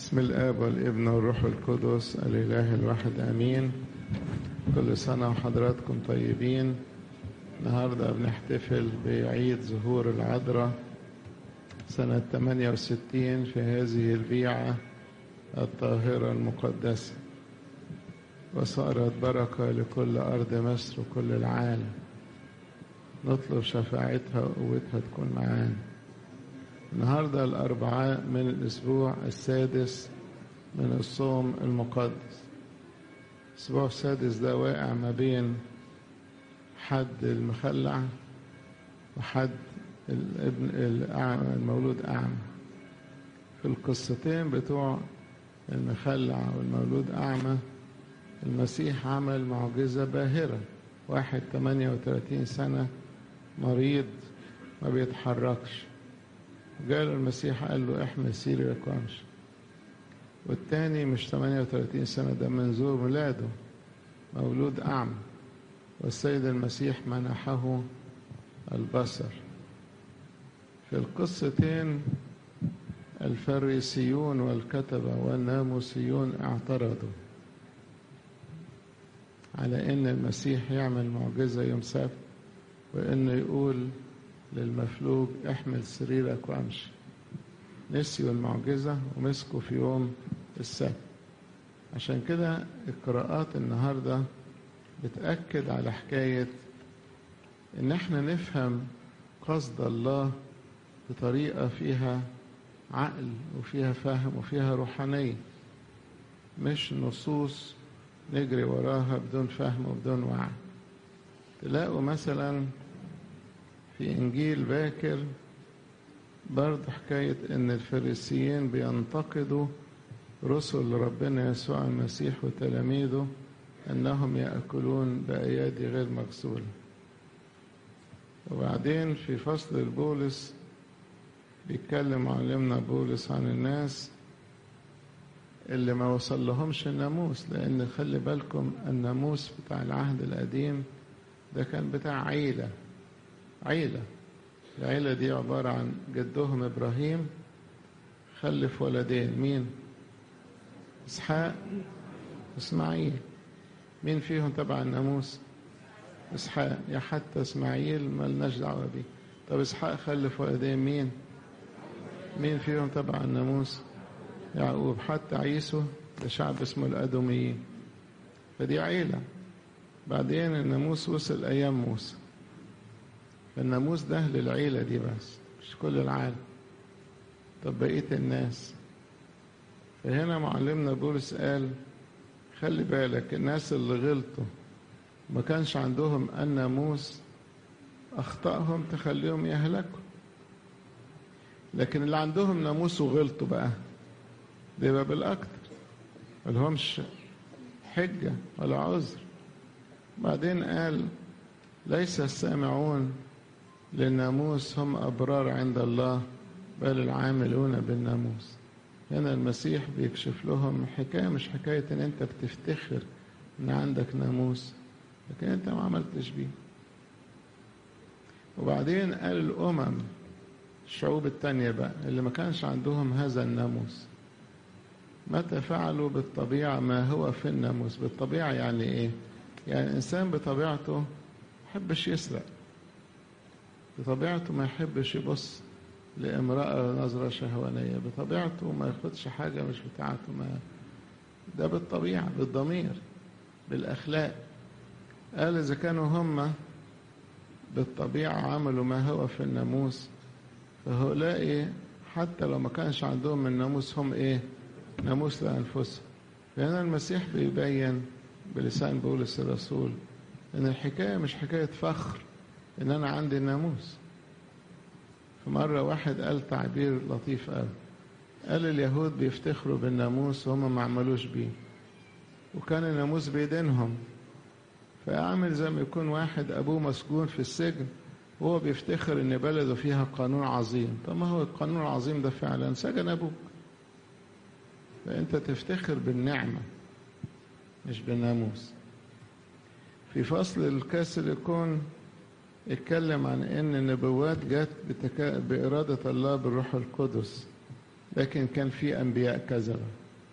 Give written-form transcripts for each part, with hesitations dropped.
بسم الآب والابن والروح القدس الإله الواحد آمين. كل سنة وحضراتكم طيبين. النهاردة بنحتفل بعيد ظهور العذراء سنة 68 في هذه البيعة الطاهرة المقدسة، وصارت بركة لكل أرض مصر وكل العالم. نطلب شفاعتها وقوتها تكون معانا. النهاردة الأربعاء من الأسبوع السادس من الصوم المقدس. الأسبوع السادس ده واقع ما حد المخلع وحد الابن المولود أعمى. في القصتين بتوع المخلع والمولود أعمى المسيح عمل معجزة باهرة. واحد 38 سنة مريض ما بيتحركش، جاء المسيح قال له احمل سريرك وامشي. والتاني مش 38 سنة، ده منذ ميلاده مولود أعمى، والسيد المسيح منحه البصر. في القصتين الفريسيون والكتبة والناموسيون اعترضوا على ان المسيح يعمل معجزة يوم سبت، وانه يقول للمفلوج احمل سريرك وامشي. نسيوا المعجزة ومسكوا في يوم السبت. عشان كده القراءات النهاردة بتأكد على حكاية ان احنا نفهم قصد الله بطريقة فيها عقل وفيها فهم وفيها روحانية، مش نصوص نجري وراها بدون فهم وبدون وعي. تلاقوا مثلا في إنجيل باكر برضه حكاية إن الفريسيين بينتقدوا رسل ربنا يسوع المسيح وتلاميذه أنهم يأكلون بأيادي غير مغسولة. وبعدين في فصل البولس بيتكلم معلمنا بولس عن الناس اللي ما وصل لهمش الناموس، لأن خلي بالكم الناموس بتاع العهد القديم ده كان بتاع عيلة. العيلة دي عبارة عن جدهم إبراهيم خلف ولدين، مين؟ إسحاق وإسماعيل. مين فيهم تبع الناموس؟ إسحاق. يا حتى إسماعيل ملناش دعوة بيه. طب إسحاق خلف ولدين، مين فيهم تبع الناموس؟ يعقوب. حتى عيسو ده شعب اسمه الأدوميين. فدي عيلة. بعدين الناموس وصل أيام موسى، فالناموس ده للعيلة دي بس، مش كل العالم. طب بقية الناس؟ فهنا معلمنا بولس قال خلي بالك، الناس اللي غلطوا ما كانش عندهم الناموس أخطأهم تخليهم يهلكوا، لكن اللي عندهم ناموس وغلطوا بقى ده يبقى بالأكتر، ملهمش حجة ولا عذر. بعدين قال ليس السامعون للناموس هم أبرار عند الله، بل العاملون بالناموس. هنا المسيح بيكشف لهم حكاية، مش حكاية ان انت بتفتخر ان عندك ناموس، لكن انت ما عملتش بيه. وبعدين قال الأمم، الشعوب التانية بقى اللي ما كانش عندهم هذا الناموس، متى فعلوا بالطبيعة ما هو في الناموس. بالطبيعة يعني ايه؟ يعني الإنسان بطبيعته ما يحبش يسرق، بطبيعته ما يحبش يبص لامرأة نظرة شهوانية، بطبيعته ما ياخدش حاجة مش بتاعته. ما ده بالطبيعة، بالضمير، بالأخلاق. قال إذا كانوا هم بالطبيعة عملوا ما هو في الناموس، فهؤلاء حتى لو ما كانش عندهم الناموس هم ايه؟ ناموس لأنفسهم. فهنا المسيح بيبين بلسان بولس الرسول ان الحكاية مش حكاية فخر ان انا عندي الناموس. فمرة واحد قال تعبير لطيف قال اليهود بيفتخروا بالناموس وهم ما عملوش بيه، وكان الناموس بيدينهم. فأعمل زي ما يكون واحد أبوه مسجون في السجن وهو بيفتخر إن بلده فيها قانون عظيم. طب ما هو القانون العظيم ده فعلا سجن أبوك، فأنت تفتخر بالنعمة مش بالناموس. في فصل الكاس الكون اتكلم عن ان النبوات جت بإرادة الله بالروح القدس، لكن كان في أنبياء كذبة.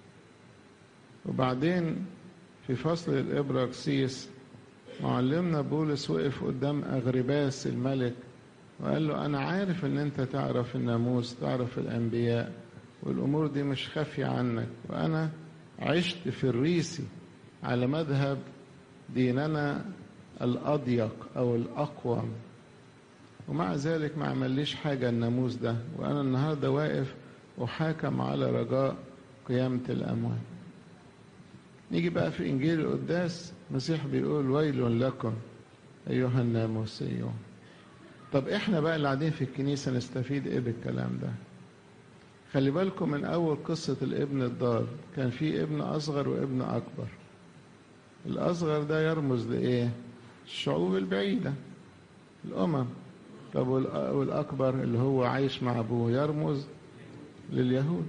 وبعدين في فصل الإبراكسيس معلمنا بولس وقف قدام أغرباس الملك وقال له أنا عارف إن أنت تعرف الناموس، تعرف الأنبياء، والأمور دي مش خافية عنك، وأنا عشت في الريسي على مذهب ديننا الأضيق أو الأقوم، ومع ذلك ما عمليش حاجة الناموس ده، وأنا النهاردة واقف وحاكم على رجاء قيامة الأموات. نيجي بقى في إنجيل القداس، المسيح بيقول ويل لكم أيها الناموسيون. طب إحنا بقى اللي قاعدين في الكنيسة نستفيد إيه بالكلام ده؟ خلي بالكم من أول قصة الابن الضال، كان في ابن أصغر وابن أكبر. الأصغر ده يرمز لإيه؟ الشعوب البعيدة، الأمم. طب والأكبر اللي هو عايش مع أبوه يرمز لليهود،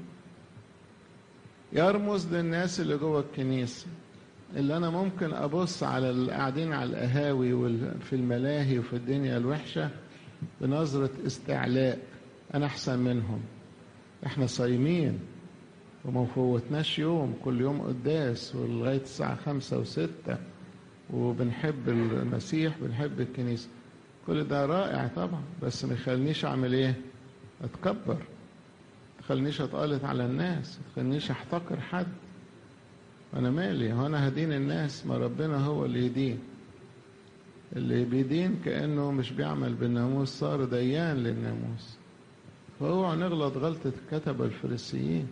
يرمز للناس اللي جوه الكنيسة، اللي أنا ممكن أبص على اللي قاعدين على القهاوي وفي الملاهي وفي الدنيا الوحشة بنظرة استعلاء، أنا أحسن منهم، إحنا صايمين وما فوتناش يوم، كل يوم قداس ولغاية الساعة 5 و6، وبنحب المسيح، بنحب الكنيسة. كل ده رائع طبعا، بس ما يخلينيش أعمل إيه؟ أتكبر، ما يخلينيش أتقلط على الناس، ما يخلينيش أحتقر حد. أنا مالي؟ هو أنا هدين الناس؟ ما ربنا هو اللي يدين. اللي بيدين كأنه مش بيعمل بالناموس صار ديان للناموس. فهو نغلط غلطة الكتبة الفريسيين.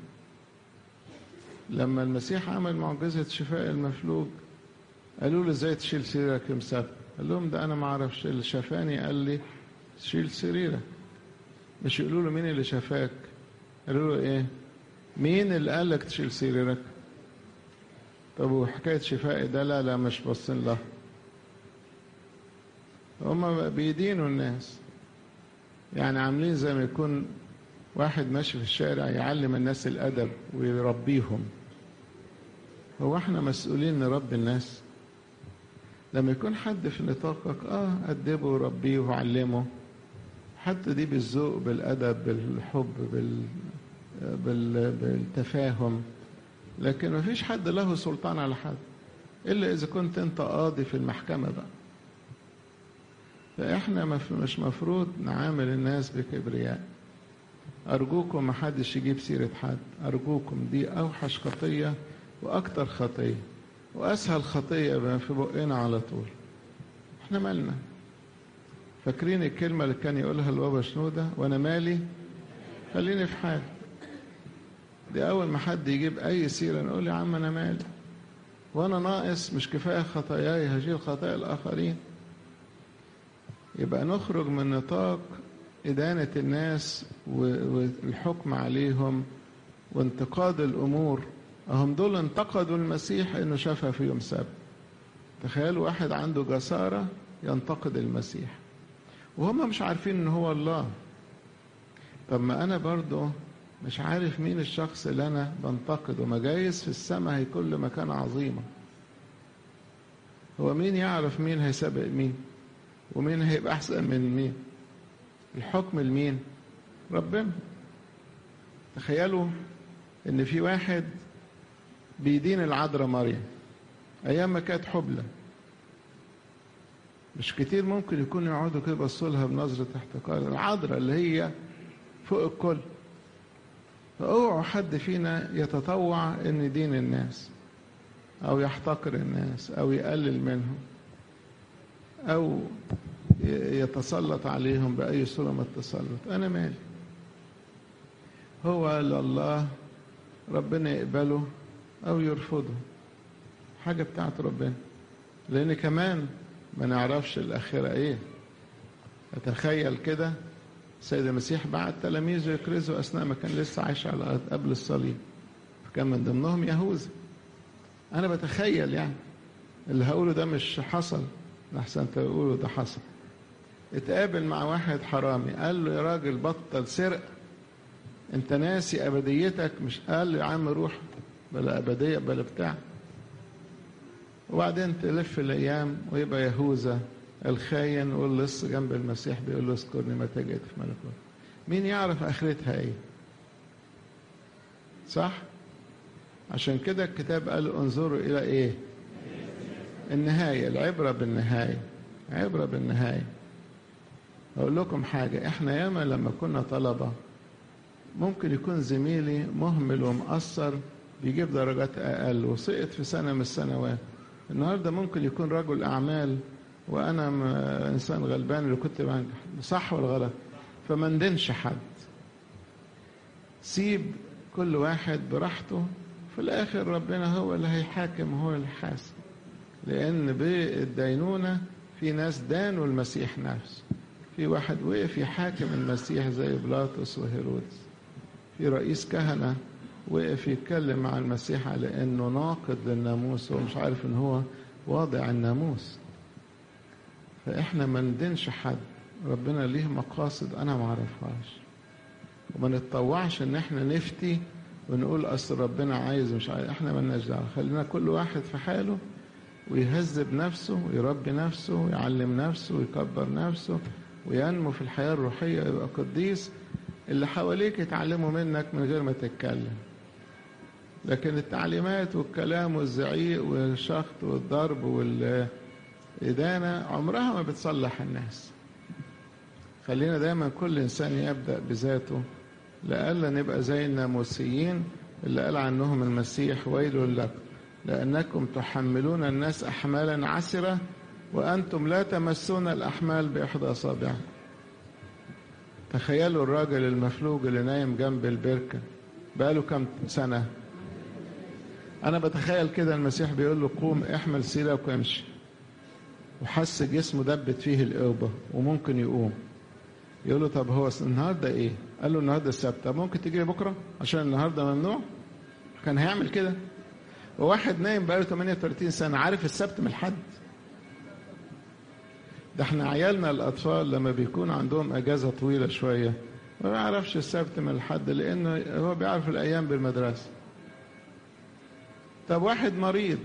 لما المسيح عمل معجزة شفاء المفلوج قالوا له ازاي تشيل سريرك يوم سبت؟ قال لهم ده انا ما اعرفش، اللي شفاني قال لي شيل سريرك. مش يقولوا له مين اللي شفاك، قالوا له ايه؟ مين اللي قال لك تشيل سريرك؟ طب وحكاية شفائي ده لا مش باصين له. هم بيدينوا الناس، يعني عاملين زي ما يكون واحد ماشي في الشارع يعلم الناس الأدب ويربيهم. هو احنا مسؤولين نربي الناس؟ لما يكون حد في نطاقك أدبه وربيه وعلمه، حتى دي بالذوق، بالأدب، بالحب، بالتفاهم. لكن ما فيش حد له سلطان على حد إلا إذا كنت أنت قاضي في المحكمة بقى. فإحنا مش مفروض نعامل الناس بكبرياء. أرجوكم ما حدش يجيب سيرة حد، أرجوكم، دي أوحش خطية وأكتر خطية وأسهل خطية في بقنا على طول. إحنا مالنا؟ فاكرين الكلمة اللي كان يقولها البابا شنودة؟ وأنا مالي؟ خليني في حالي. دي أول ما حد يجيب أي سيرة نقول يا عم أنا مالي، وأنا ناقص؟ مش كفاية خطاياي هشيل خطايا الآخرين؟ يبقى نخرج من نطاق إدانة الناس والحكم عليهم وانتقاد الأمور. هم دول انتقدوا المسيح إنه شفى في يوم سبت. تخيلوا واحد عنده جسارة ينتقد المسيح وهم مش عارفين إن هو الله. طب ما أنا برضو مش عارف مين الشخص اللي أنا بنتقده، ما جايز في السماء هيكون له مكان عظيمة. هو مين يعرف مين هيسابق مين ومين هيبقى أحسن من مين؟ الحكم لمين؟ ربنا. تخيلوا إن في واحد بيدين العذراء مريم أيام ما كانت حبلى. مش كتير ممكن يكون يقعدوا كده يبصوا لها بنظرة احتقار، العذراء اللي هي فوق الكل. فاوعوا حد فينا يتطوع إن يدين الناس أو يحتقر الناس أو يقلل منهم أو يتسلط عليهم بأي صورة من التسلط. أنا مالي؟ هو لله، ربنا يقبله أو يرفضه، حاجة بتاعت ربنا. لأن كمان ما نعرفش الآخرة إيه. أتخيل كده السيد المسيح بعت تلاميذه يكرزوا أثناء ما كان لسه عايش على الأرض قبل الصليب، فكان من ضمنهم يهوذا. أنا بتخيل يعني اللي هقوله ده مش حصل، أحسن تقولوا ده حصل. اتقابل مع واحد حرامي قال له يا راجل بطل سرقة، انت ناسي أبديتك؟ مش قال له يا عم روح بلا أبدية بلا بتاع. وبعدين تلف الأيام ويبقى يهوذا الخاين واللص جنب المسيح بيقول له اذكرني متى جئت في ملكوت. مين يعرف آخرتها ايه؟ صح؟ عشان كده الكتاب قال انظروا إلى إيه؟ النهاية. العبرة بالنهاية، عبرة بالنهاية. أقول لكم حاجة، إحنا ياما لما كنا طلبة ممكن يكون زميلي مهمل ومقصر بيجيب درجات أقل وسقط في سنة من السنوات. النهاردة ممكن يكون رجل أعمال وأنا إنسان غلبان اللي كنت بنجح. صح ولا غلط؟ فما ندنش حد، سيب كل واحد براحته. في الآخر ربنا هو اللي هيحاكم وهو اللي هيحاسب، لأن بالدينونة في ناس دانوا المسيح نفسه. في واحد وقف يحاكم المسيح زي بيلاطس وهيرودس. في رئيس كهنة وقف يتكلم مع المسيح على انه ناقض للناموس ومش عارف ان هو واضع الناموس. فاحنا ما ندينش حد، ربنا ليه مقاصد انا ما اعرفهاش، وما نتطوعش ان احنا نفتي ونقول اصل ربنا عايز مش عايز. احنا ما لناش دعوه، خلينا كل واحد في حاله ويهذب نفسه ويربي نفسه ويعلم نفسه ويكبر نفسه وينمو في الحياه الروحيه ويبقى قديس. اللي حواليك يتعلموا منك من غير ما تتكلم، لكن التعليمات والكلام والزعيق والشخط والضرب والإدانة عمرها ما بتصلح الناس. خلينا دايما كل إنسان يبدأ بذاته، لألا نبقى زي الناموسيين اللي قال عنهم المسيح ويل لكم لأنكم تحملون الناس أحمالا عسرة وأنتم لا تمسون الأحمال بإحدى أصابعكم. تخيلوا الراجل المفلوج اللي نايم جنب البركة بقاله كم سنة. أنا بتخيل كده المسيح بيقول له قوم احمل سيرك وامشي، وحس جسمه دبت فيه القوبة وممكن يقوم. يقول له طب هو النهاردة إيه؟ قال له النهاردة السبت. طب ممكن تيجي بكرة عشان النهاردة ممنوع؟ كان هيعمل كده؟ وواحد نايم بقاله 38 سنة عارف السبت من الحد؟ ده احنا عيالنا الأطفال لما بيكون عندهم أجازة طويلة شوية ما بيعرفش السبت من الحد، لأنه هو بيعرف الأيام بالمدرسة. طب واحد مريض،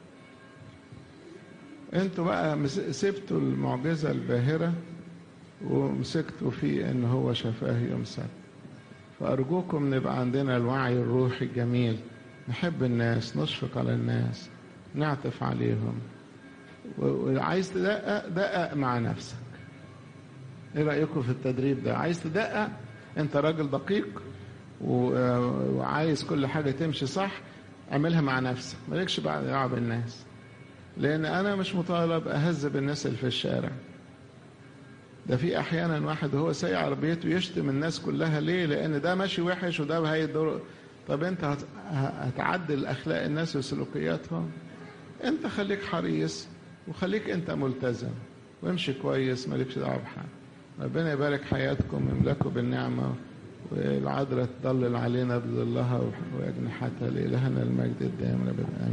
انتوا بقى سبتوا المعجزة الباهرة ومسكتوا فيه ان هو شفاه يوم سبت. فأرجوكم نبقى عندنا الوعي الروحي الجميل، نحب الناس، نشفق على الناس، نعطف عليهم. وعايز تدقق دقق مع نفسك. ايه رأيكم في التدريب ده؟ عايز تدقق، انت راجل دقيق وعايز كل حاجة تمشي صح، اعملها مع نفسك، مالكش بقى دعوة بالناس. لان انا مش مطالب اهذب الناس اللي في الشارع. ده في احيانا واحد وهو سايق عربيته يشتم الناس كلها. ليه؟ لان ده ماشي وحش وده هيدور. طب انت هتعدل اخلاق الناس وسلوكياتهم؟ انت خليك حريص وخليك انت ملتزم وامشي كويس، مالكش دعوه بحاجه. ربنا يبارك حياتكم ويملكوا بالنعمه، والعذراء تضلل علينا بظلها واجنحتها. لإلهنا المجد الدائم لابد.